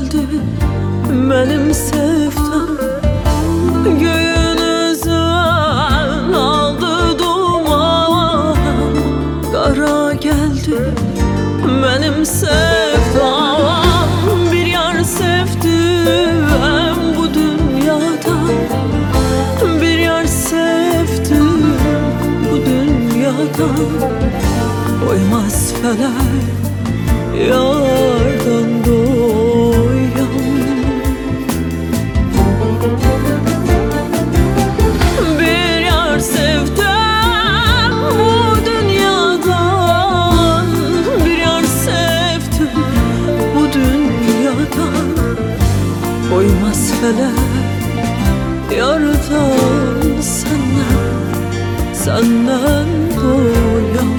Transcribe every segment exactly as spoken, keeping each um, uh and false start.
geldi benim sevdam. Göğünüzden aldı duman, kara geldi benim sevdam. Bir yar sevdim bu dünyada, bir yar sevdim bu dünyada. Koymaz felek yardan doyan. Bir yar sevdim bu dünyadan, bir yar sevdim bu dünyadan. Koymaz felek yardan senden, senden doyan.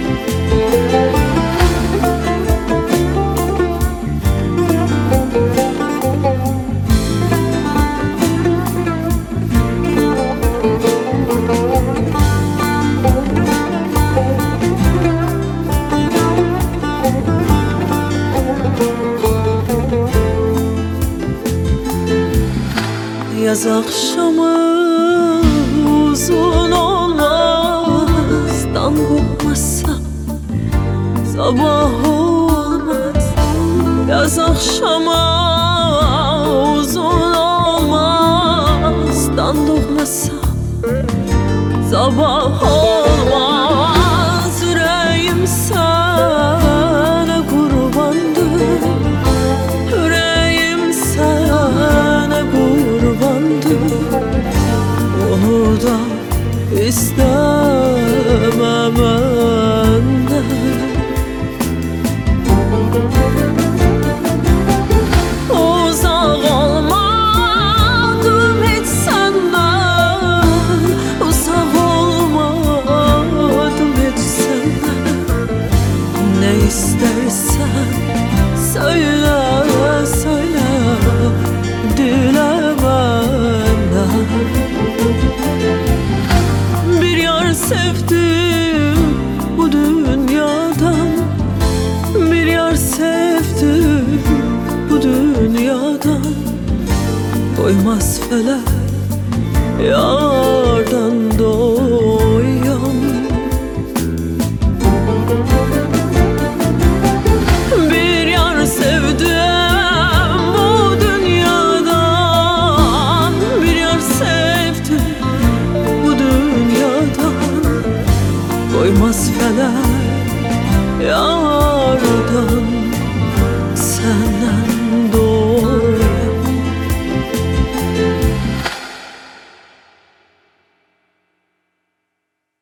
Yaz akşamı uzun olmaz, dan kopmazsa sabah olmaz. Yaz akşamı uzun olmaz, dan kopmazsa sabah olmaz. Yüreğim sana kurbandır, yüreğim sana kurbandır. Onu da istemem benden. Uzak olmadım hiç senden, uzak olmadım hiç senden. Ne istersen söyle, söyle, dile benden. Bir yar sevdim bu dünyadan, bir yar sevdim bu dünyadan. Koymaz felek yardan doyan. Bir yar sevdim bu dünyadan, bir yar sevdim bu dünyadan. Koymaz felek yardan